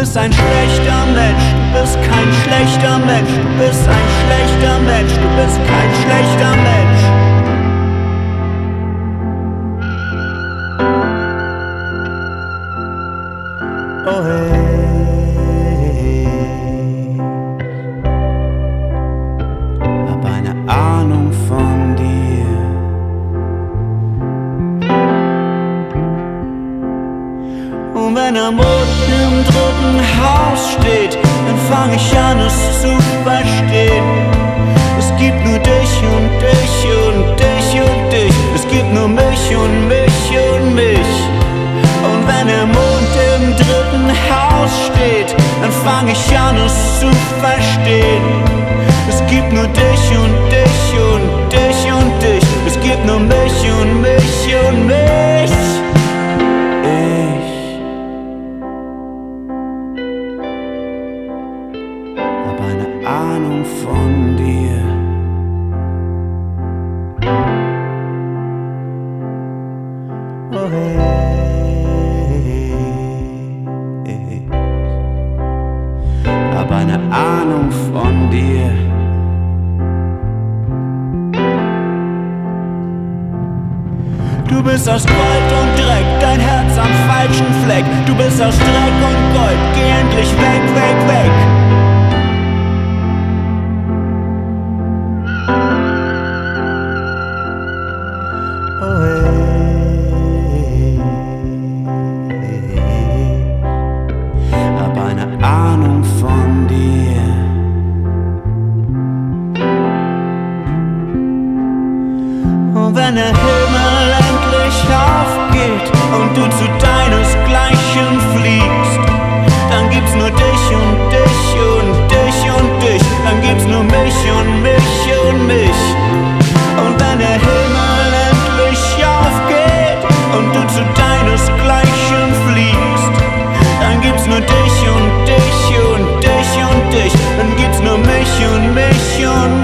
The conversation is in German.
bist ein schlechter Mensch, du bist kein schlechter Mensch, du bist ein schlechter Mensch, du bist kein schlechter Mensch. Oh hey, hab eine Ahnung von dir. Und wenn der Mond im dritten Haus steht, dann fang ich an, es zu verstehen. Es gibt nur dich und dich und dich und dich. Es gibt nur mich und mich und mich. Und wenn der Mond im dritten Haus steht, dann fang ich an, es zu verstehen. Es gibt nur dich und dich und dich und dich. Es gibt nur mich und mich und mich. Ich hab eine Ahnung von dir. Oh hey. Hab eine Ahnung von dir. Du bist aus Gold und Dreck, dein Herz am falschen Fleck. Du bist aus Dreck und Gold, geh endlich weg, weg, weg. Oh hey. Hab eine Ahnung von dir. Und wenn der Himmel endlich aufgeht und du zu deinesgleichen fliegst, dann gibt's nur dich und dich und dich und dich. Dann gibt's nur mich und mich und mich. Und wenn der Himmel endlich aufgeht und du zu deinesgleichen fliegst, dann gibt's nur dich und dich und dich und dich. Dann gibt's nur mich und mich und mich.